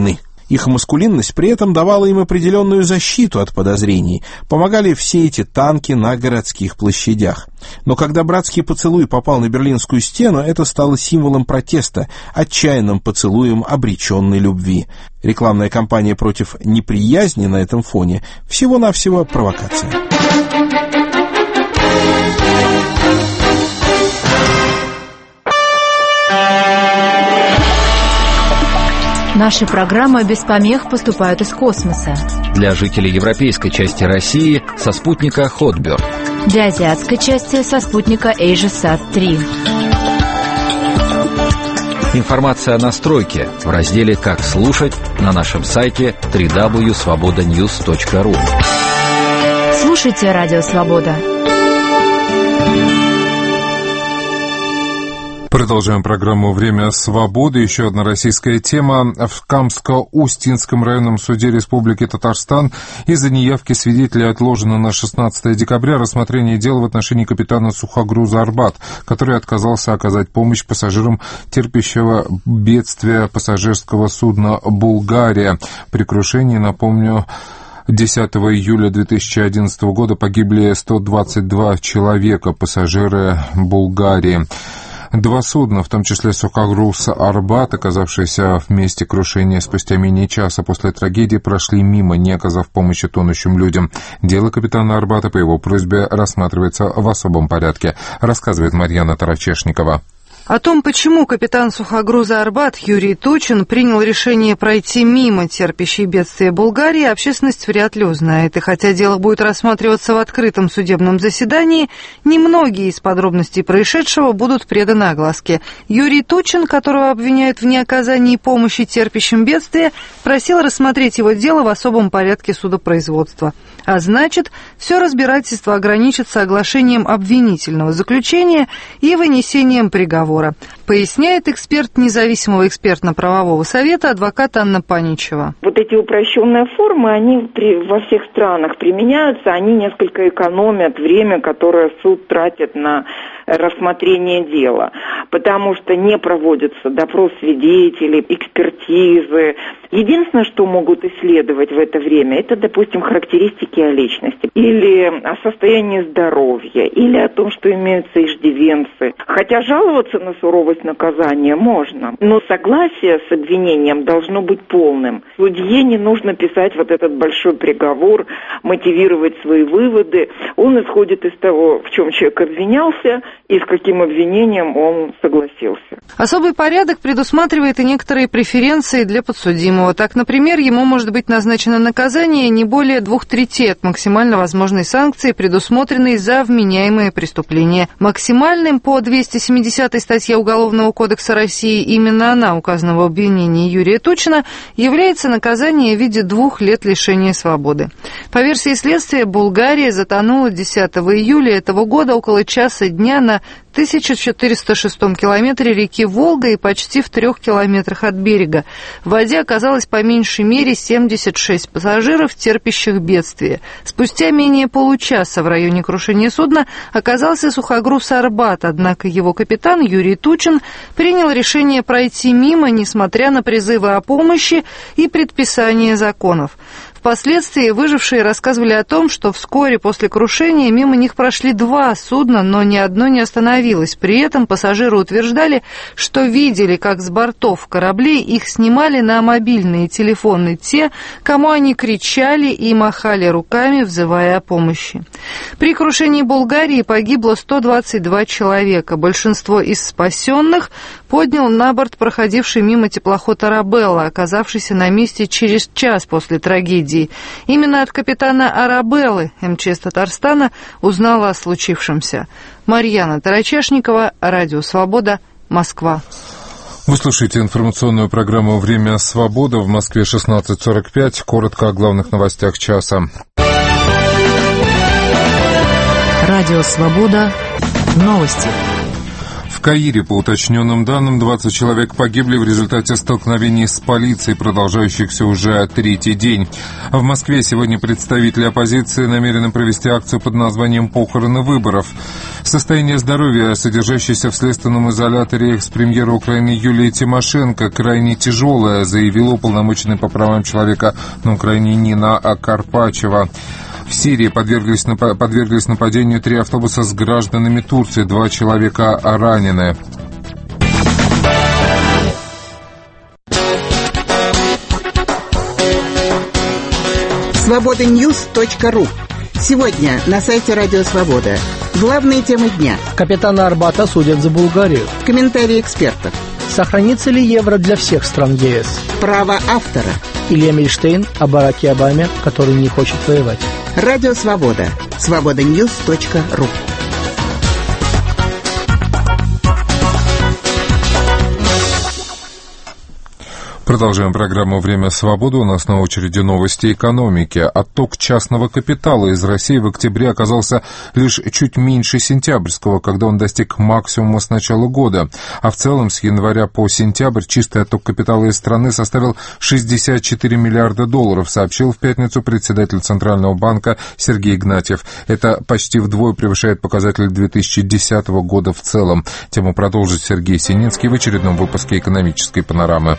[SPEAKER 19] Их маскулинность при этом давала им определенную защиту от подозрений, помогали все эти танки на городских площадях. Но когда братский поцелуй попал на Берлинскую стену, это стало символом протеста, отчаянным поцелуем обреченной любви. Рекламная кампания против неприязни на этом фоне всего-навсего провокация.
[SPEAKER 7] Наши программы без помех поступают из космоса.
[SPEAKER 20] Для жителей европейской части России со спутника Хотберд.
[SPEAKER 7] Для азиатской части со спутника AsiaSat три.
[SPEAKER 20] Информация о настройке в разделе «Как слушать» на нашем сайте дабл ю дабл ю дабл ю точка свобода ньюс точка ру.
[SPEAKER 7] Слушайте «Радио Свобода».
[SPEAKER 1] Продолжаем программу «Время свободы». Еще одна российская тема. В Камско-Устинском районном суде Республики Татарстан из-за неявки свидетелей отложено на шестнадцатое декабря рассмотрение дела в отношении капитана сухогруза «Арбат», который отказался оказать помощь пассажирам терпящего бедствия пассажирского судна «Булгария». При крушении, напомню, десятого июля две тысячи одиннадцатого года погибли сто двадцать два человека, пассажиры «Булгарии». Два судна, в том числе сухогруз «Арбат», оказавшиеся в месте крушения спустя менее часа после трагедии, прошли мимо, не оказав помощи тонущим людям. Дело капитана «Арбата» по его просьбе рассматривается в особом порядке, рассказывает Марьяна Тарачешникова.
[SPEAKER 8] О том, почему капитан сухогруза «Арбат» Юрий Тучин принял решение пройти мимо терпящей бедствия Булгарии, общественность вряд ли узнает. И хотя дело будет рассматриваться в открытом судебном заседании, немногие из подробностей происшедшего будут преданы огласке. Юрий Тучин, которого обвиняют в неоказании помощи терпящим бедствия, просил рассмотреть его дело в особом порядке судопроизводства. А значит, все разбирательство ограничится оглашением обвинительного заключения и вынесением приговора. Поясняет эксперт независимого экспертно-правового совета адвокат Анна Паничева.
[SPEAKER 21] Вот эти упрощенные формы, они при, во всех странах применяются, они несколько экономят время, которое суд тратит на рассмотрение дела, потому что не проводится допрос свидетелей, экспертизы. Единственное, что могут исследовать в это время, это, допустим, характеристики о личности, или о состоянии здоровья, или о том, что имеются иждивенцы. Хотя жаловаться на суровость наказания можно, но согласие с обвинением должно быть полным. Судье не нужно писать вот этот большой приговор, мотивировать свои выводы. Он исходит из того, в чем человек обвинялся, и с каким обвинением он согласился.
[SPEAKER 8] Особый порядок предусматривает и некоторые преференции для подсудимого. Так, например, ему может быть назначено наказание не более двух третей от максимально возможной санкции, предусмотренной за вменяемые преступления. Максимальным по двести семидесятой статье Уголовного кодекса России, именно она указана в обвинении Юрия Тучина, является наказание в виде двух лет лишения свободы. По версии следствия, Булгария затонула десятого июля этого года около часа дня на тысяча четыреста шестом километре реки Волга и почти в трех километрах от берега. В воде оказалось по меньшей мере семьдесят шесть пассажиров, терпящих бедствие. Спустя менее получаса в районе крушения судна оказался сухогруз «Арбат», однако его капитан Юрий Тучин принял решение пройти мимо, несмотря на призывы о помощи и предписания законов. Впоследствии выжившие рассказывали о том, что вскоре после крушения мимо них прошли два судна, но ни одно не остановилось. При этом пассажиры утверждали, что видели, как с бортов кораблей их снимали на мобильные телефоны те, кому они кричали и махали руками, взывая о помощи. При крушении Булгарии погибло сто двадцать два человека. Большинство из спасенных поднял на борт проходивший мимо теплоход «Арабелла», оказавшийся на месте через час после трагедии. Именно от капитана «Арабеллы» эм че эс Татарстана узнала о случившемся. Марьяна Тарачешникова, Радио Свобода, Москва.
[SPEAKER 1] Вы слушаете информационную программу «Время свободы». В Москве шестнадцать сорок пять. Коротко о главных новостях часа.
[SPEAKER 7] Радио Свобода. Новости.
[SPEAKER 1] В Каире, по уточненным данным, двадцать человек погибли в результате столкновений с полицией, продолжающихся уже третий день. В Москве сегодня представители оппозиции намерены провести акцию под названием «Похороны выборов». Состояние здоровья, содержащейся в следственном изоляторе экс-премьера Украины Юлии Тимошенко, крайне тяжелое, заявила уполномоченный по правам человека на Украине Нина Карпачева. В Сирии подверглись, нап- подверглись нападению три автобуса с гражданами Турции. Два человека ранены.
[SPEAKER 4] свобода ньюс точка ру. Сегодня на сайте Радио Свобода. Главные темы дня.
[SPEAKER 22] Капитана Арбата судят за Булгарию.
[SPEAKER 4] Комментарии экспертов.
[SPEAKER 22] Сохранится ли евро для всех стран ЕС?
[SPEAKER 4] Право автора.
[SPEAKER 22] Илья Мильштейн о Бараке Обаме, который не хочет воевать.
[SPEAKER 4] Радио Свобода. свобода ньюс точка ру.
[SPEAKER 1] Продолжаем программу «Время свободы». У нас на очереди новости экономики. Отток частного капитала из России в октябре оказался лишь чуть меньше сентябрьского, когда он достиг максимума с начала года. А в целом с января по сентябрь чистый отток капитала из страны составил шестьдесят четыре миллиарда долларов, сообщил в пятницу председатель Центрального банка Сергей Игнатьев. Это почти вдвое превышает показатель две тысячи десятого года в целом. Тему продолжит Сергей Сининский в очередном выпуске «Экономической панорамы».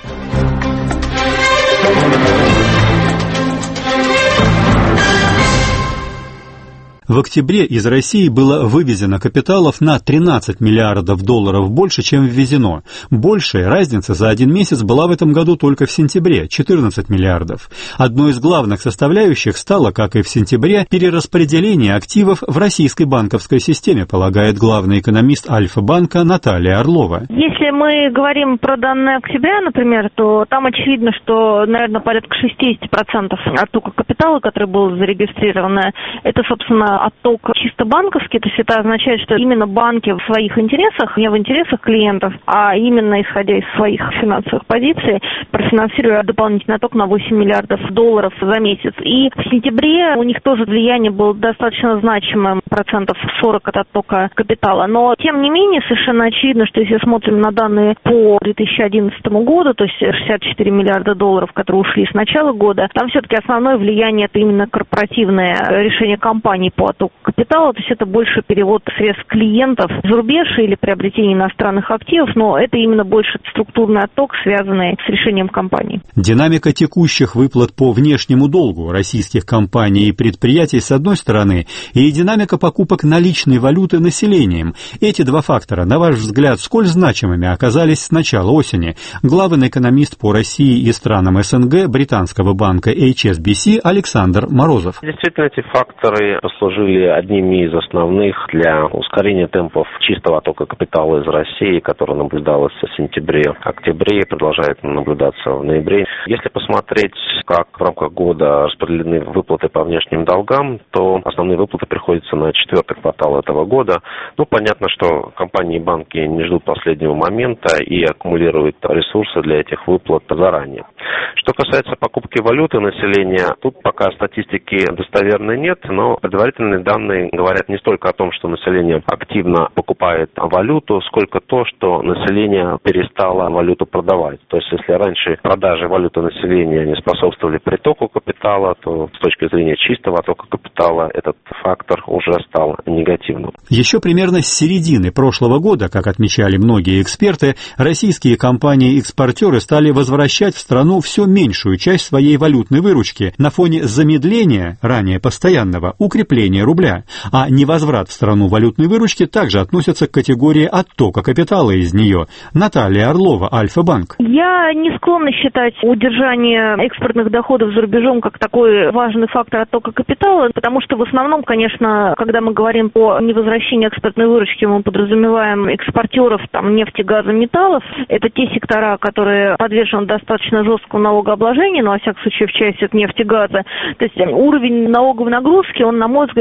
[SPEAKER 23] В октябре из России было вывезено капиталов на тринадцать миллиардов долларов больше, чем ввезено. Большая разница за один месяц была в этом году только в сентябре – четырнадцать миллиардов. Одной из главных составляющих стало, как и в сентябре, перераспределение активов в российской банковской системе, полагает главный экономист Альфа-банка Наталья Орлова.
[SPEAKER 24] Если мы говорим про данные октября, например, то там очевидно, что, наверное, порядка шестьдесят процентов оттока капитала, который был зарегистрирован, это, собственно, отток чисто банковский, то есть это означает, что именно банки в своих интересах, не в интересах клиентов, а именно исходя из своих финансовых позиций, профинансируя дополнительный отток на восемь миллиардов долларов за месяц. И в сентябре у них тоже влияние было достаточно значимым, процентов сорок от оттока капитала. Но, тем не менее, совершенно очевидно, что если смотрим на данные по две тысячи одиннадцатому году, то есть шестьдесят четыре миллиарда долларов, которые ушли с начала года, там все-таки основное влияние это именно корпоративное решение компаний по оттоку капитала, то есть это больше перевод средств клиентов за рубеж или приобретение иностранных активов, но это именно больше структурный отток, связанный с решением компаний.
[SPEAKER 23] Динамика текущих выплат по внешнему долгу российских компаний и предприятий с одной стороны и динамика покупок наличной валюты населением. Эти два фактора, на ваш взгляд, сколь значимыми оказались с начала осени? Главный экономист по России и странам СНГ британского банка эйч эс би си Александр Морозов.
[SPEAKER 25] Действительно, эти факторы послужили одними из основных для ускорения темпов чистого оттока капитала из России, который наблюдалось в сентябре-октябре и продолжает наблюдаться в ноябре. Если посмотреть, как в рамках года распределены выплаты по внешним долгам, то основные выплаты приходятся на четвертый квартал этого года. Ну, понятно, что компании и банки не ждут последнего момента и аккумулируют ресурсы для этих выплат заранее. Что касается покупки валюты населения, тут пока статистики достоверной нет, но предварительные данные говорят не столько о том, что население активно покупает валюту, сколько то, что население перестало валюту продавать. То есть, если раньше продажи валюты населения не способствовали притоку капитала, то с точки зрения чистого оттока капитала этот фактор уже стал негативным.
[SPEAKER 23] Еще примерно с середины прошлого года, как отмечали многие эксперты, российские компании-экспортеры стали возвращать в страну все меньшую часть своей валютной выручки на фоне замедления, ранее постоянного, укрепления рубля. А невозврат в страну валютной выручки также относится к категории оттока капитала из нее. Наталья Орлова, Альфа-банк.
[SPEAKER 24] Я не склонна считать удержание экспортных доходов за рубежом как такой важный фактор оттока капитала, потому что в основном, конечно, когда мы говорим о невозвращении экспортной выручки, мы подразумеваем экспортеров там, нефти, газа, металлов. Это те сектора, которые подвержены достаточно жесткому налогообложению, но, во всяком случае, в части нефти, газа. То есть уровень налоговой нагрузки, он, на мой взгляд,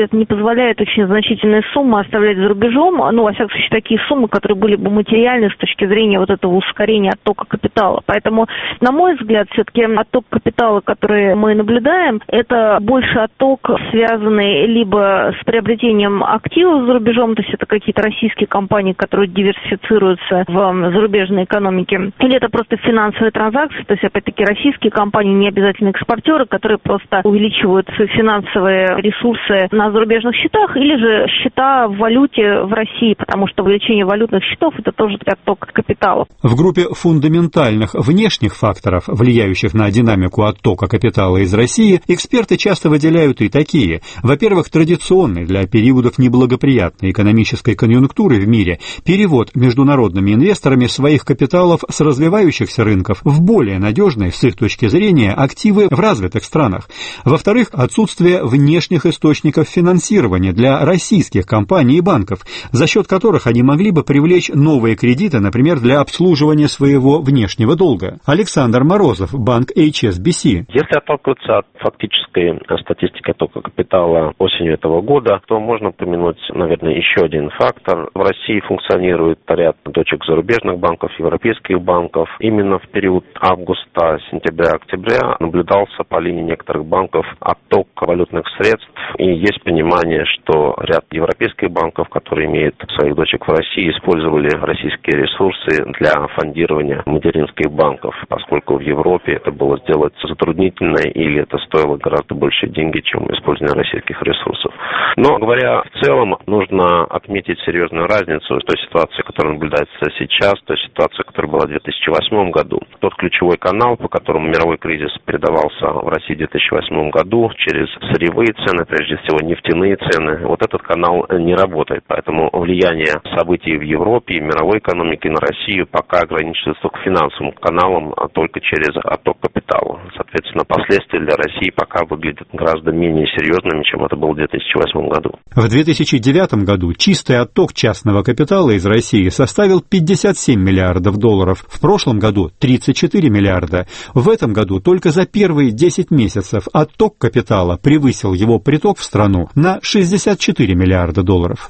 [SPEAKER 24] взгляд, не позволяет очень значительные суммы оставлять за рубежом, ну, во всяком случае, такие суммы, которые были бы материальны с точки зрения вот этого ускорения оттока капитала. Поэтому, на мой взгляд, все-таки отток капитала, который мы наблюдаем, это больше отток, связанный либо с приобретением активов за рубежом, то есть это какие-то российские компании, которые диверсифицируются в зарубежной экономике, или это просто финансовые транзакции, то есть, опять-таки, российские компании, не обязательно экспортеры, которые просто увеличивают финансовые ресурсы на зарубежных счетах, или же счета в валюте в России, потому что увеличение валютных счетов – это тоже отток капитала.
[SPEAKER 23] В группе фундаментальных внешних факторов, влияющих на динамику оттока капитала из России, эксперты часто выделяют и такие. Во-первых, традиционный для периодов неблагоприятной экономической конъюнктуры в мире перевод международными инвесторами своих капиталов с развивающихся рынков в более надежные, с их точки зрения, активы в развитых странах. Во-вторых, отсутствие внешних источников финансирования для российских компаний и банков, за счет которых они могли бы привлечь новые кредиты, например, для обслуживания своего внешнего долга. Александр Морозов, банк эйч эс би си.
[SPEAKER 25] Если отталкиваться от фактической статистики оттока капитала осенью этого года, то можно упомянуть, наверное, еще один фактор. В России функционирует ряд дочек зарубежных банков, европейских банков. Именно в период августа, сентября, октября наблюдался по линии некоторых банков отток валютных средств. И есть понимание, что ряд европейских банков, которые имеют своих дочек в России, использовали российские ресурсы для фондирования материнских банков, поскольку в Европе это было сделать затруднительно или это стоило гораздо больше деньги, чем использование российских ресурсов. Но, говоря в целом, нужно отметить серьезную разницу с той ситуацией, которая наблюдается сейчас, той ситуацией, которая была в две тысячи восьмом году. Тот ключевой канал, по которому мировой кризис передавался в России в две тысячи восьмом году через сырьевые цены, прежде всего нефтяные цены, вот этот канал не работает. Поэтому влияние событий в Европе и мировой экономике на Россию пока ограничивается только финансовым каналом, а только через отток капитала. Соответственно, последствия для России пока выглядят гораздо менее серьезными, чем это было в две тысячи восьмом году.
[SPEAKER 23] В две тысячи девятом году чистый отток частного капитала из России составил пятьдесят семь миллиардов долларов, в прошлом году тридцать четыре миллиарда. В этом году только за первые десять месяцев отток капитала превысил его приток в страну на шестьдесят четыре миллиарда долларов.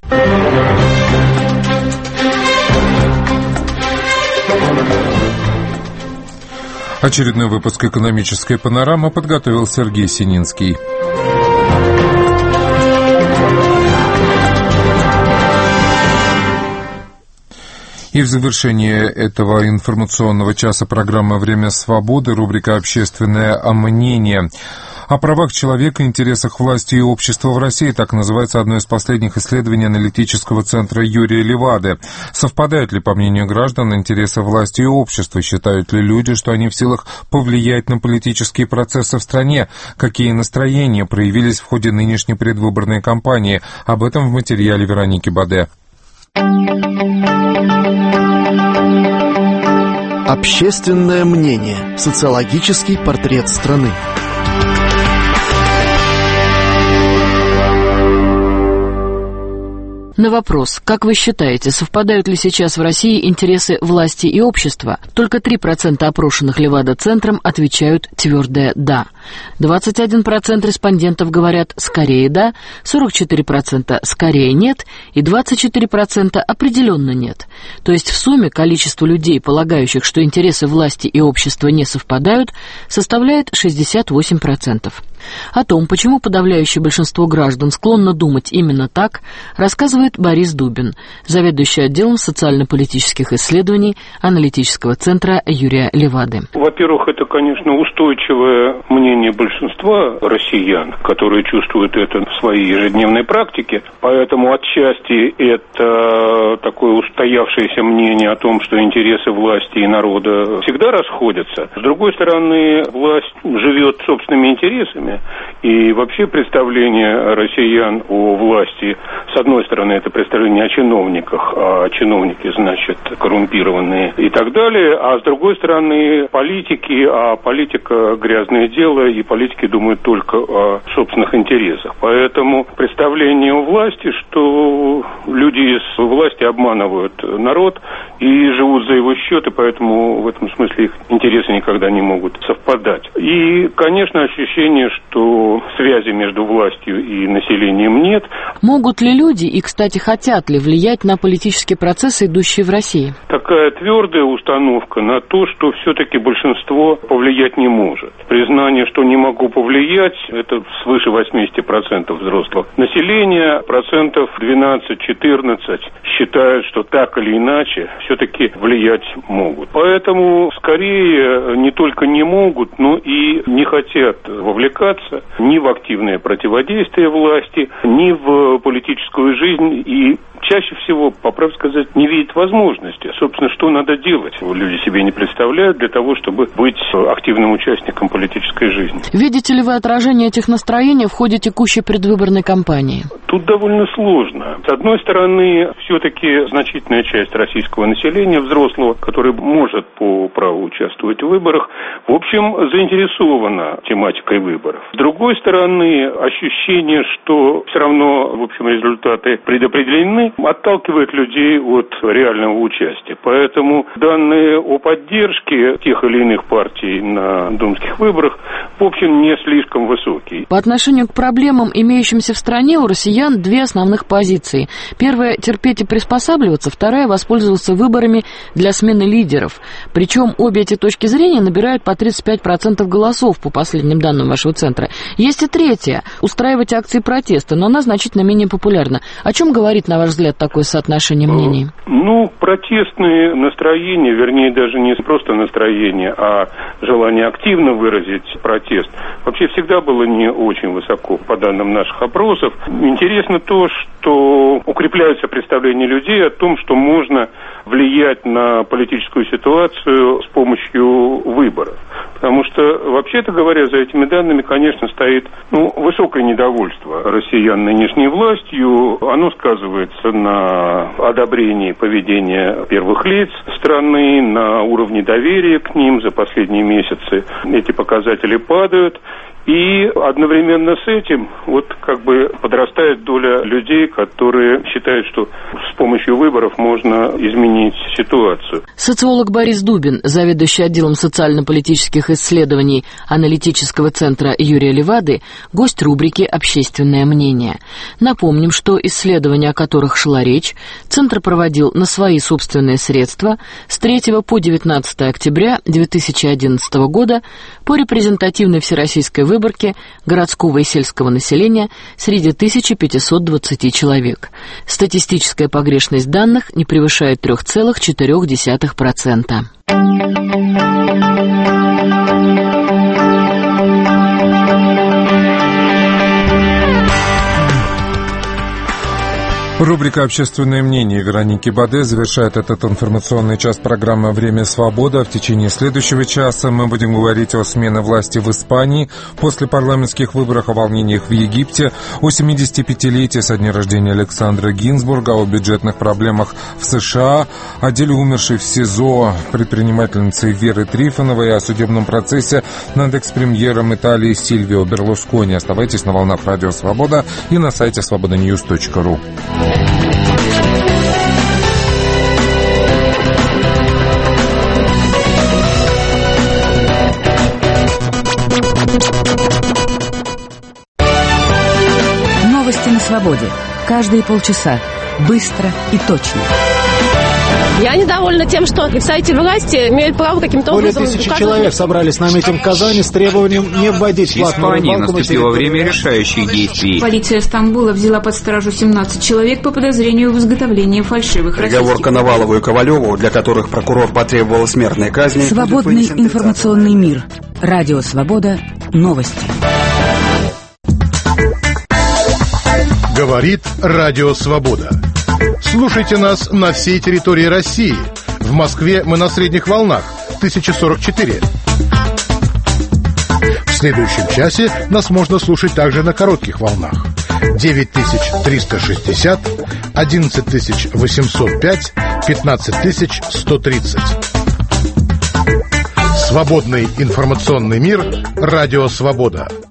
[SPEAKER 1] Очередной выпуск «Экономической панорамы» подготовил Сергей Сининский. И в завершение этого информационного часа программы «Время свободы» рубрика «Общественное мнение». О правах человека, интересах власти и общества в России, так называется одно из последних исследований аналитического центра Юрия Левады. Совпадают ли, по мнению граждан, интересы власти и общества? Считают ли люди, что они в силах повлиять на политические процессы в стране? Какие настроения проявились в ходе нынешней предвыборной кампании? Об этом в материале Вероники Баде.
[SPEAKER 2] Общественное мнение. Социологический портрет страны.
[SPEAKER 11] На вопрос, как вы считаете, совпадают ли сейчас в России интересы власти и общества, только три процента опрошенных Левада-центром отвечают твердое «да». двадцать один процент респондентов говорят «скорее да», сорок четыре процента «скорее нет» и двадцать четыре процента «определенно нет». То есть в сумме количество людей, полагающих, что интересы власти и общества не совпадают, составляет шестьдесят восемь процентов. О том, почему подавляющее большинство граждан склонно думать именно так, рассказывает Борис Дубин, заведующий отделом социально-политических исследований аналитического центра Юрия Левады.
[SPEAKER 3] Во-первых, это, конечно, устойчивое мнение большинства россиян, которые чувствуют это в своей ежедневной практике. Поэтому отчасти это такое устоявшееся мнение о том, что интересы власти и народа всегда расходятся. С другой стороны, власть живет собственными интересами. И вообще представление россиян о власти, с одной стороны, это представление о чиновниках, а чиновники, значит, коррумпированные и так далее, а с другой стороны, политики, а политика грязное дело, и политики думают только о собственных интересах. Поэтому представление о власти, что люди из власти обманывают народ и живут за его счет, и поэтому в этом смысле их интересы никогда не могут совпадать. И, конечно, ощущение, что связь связи между властью и населением нет.
[SPEAKER 5] Могут ли люди, и, кстати, хотят ли влиять на политические процессы, идущие в России?
[SPEAKER 3] Такая твердая установка на то, что все-таки большинство повлиять не может. Признание, что не могу повлиять, это свыше восемьдесят процентов взрослого населения, процентов двенадцать-четырнадцать считают, что так или иначе все-таки влиять могут. Поэтому скорее не только не могут, но и не хотят вовлекаться ни в активное противодействие власти, ни в политическую жизнь и чаще всего, по правде сказать, не видят возможности. Собственно, что надо делать? Люди себе не представляют для того, чтобы быть активным участником политической жизни.
[SPEAKER 5] Видите ли вы отражение этих настроений в ходе текущей предвыборной кампании?
[SPEAKER 3] Тут довольно сложно. С одной стороны, все-таки значительная часть российского населения, взрослого, который может по праву участвовать в выборах, в общем, заинтересована тематикой выборов. С другой стороны, ощущение, что все равно, в общем, результаты предопределены, отталкивает людей от реального участия. Поэтому данные о поддержке тех или иных партий на думских выборах, в общем, не слишком высокие.
[SPEAKER 5] По отношению к проблемам, имеющимся в стране, у россиян две основных позиции. Первая – терпеть и приспосабливаться, вторая – воспользоваться выборами для смены лидеров. Причем обе эти точки зрения набирают по тридцать пять процентов голосов, по последним данным вашего центра. Есть и третья – устраивать акции протеста, но она значительно менее популярна. О чем говорит, на ваш взгляд, такое соотношение мнений?
[SPEAKER 3] Ну, протестные настроения, вернее, даже не просто настроение, а желание активно выразить протест, вообще всегда было не очень высоко, по данным наших опросов. Интересно то, что укрепляются представления людей о том, что можно влиять на политическую ситуацию с помощью выборов. Потому что, вообще-то говоря, за этими данными, конечно, стоит ну, высокое недовольство россиян нынешней властью. Оно сказывается на одобрении поведения первых лиц страны, на уровне доверия к ним. За последние месяцы эти показатели падают. И одновременно с этим вот как бы подрастает доля людей, которые считают, что с помощью выборов можно изменить ситуацию.
[SPEAKER 5] Социолог Борис Дубин, заведующий отделом социально-политических исследований аналитического центра Юрия Левады, гость рубрики «Общественное мнение». Напомним, что исследования, о которых шла речь, Центр проводил на свои собственные средства с третьего по девятнадцатое октября две тысячи одиннадцатого года по репрезентативной всероссийской выборке городского и сельского населения среди тысяча пятьсот двадцать человек. Статистическая погрешность данных не превышает три целых четыре десятых процента.
[SPEAKER 1] Рубрика «Общественное мнение» Вероники Баде завершает этот информационный час программы «Время свободы». В течение следующего часа мы будем говорить о смене власти в Испании, после парламентских выборов, о волнениях в Египте, о семидесятипятилетии со дня рождения Александра Гинзбурга, о бюджетных проблемах в США, о деле умершей в СИЗО предпринимательницы Веры Трифоновой и о судебном процессе над экс-премьером Италии Сильвио Берлускони. Оставайтесь на волнах Радио Свобода и на сайте свобода ньюс точка ру.
[SPEAKER 6] Новости на свободе. Каждые полчаса. Быстро и точно.
[SPEAKER 9] Я недовольна тем, что представители власти имеют право каким-то
[SPEAKER 10] Более
[SPEAKER 9] образом...
[SPEAKER 10] Более тысячи человек собрались на митинг в Казани с требованием не вводить платную рыбалку.
[SPEAKER 12] В Испании наступило время решающих действий.
[SPEAKER 26] Полиция Стамбула взяла под стражу семнадцать человек по подозрению в изготовлении фальшивых
[SPEAKER 12] Приговор Коновалову и Ковалеву, для которых прокурор потребовал смертной казни.
[SPEAKER 6] Свободный информационный мир. Радио Свобода. Новости.
[SPEAKER 27] Говорит Радио Свобода. Слушайте нас на всей территории России. В Москве мы на средних волнах тысяча сорок четыре. В следующем часе нас можно слушать также на коротких волнах девять тысяч триста шестьдесят, одиннадцать тысяч восемьсот пять, пятнадцать тысяч сто тридцать. Свободный информационный мир. Радио Свобода.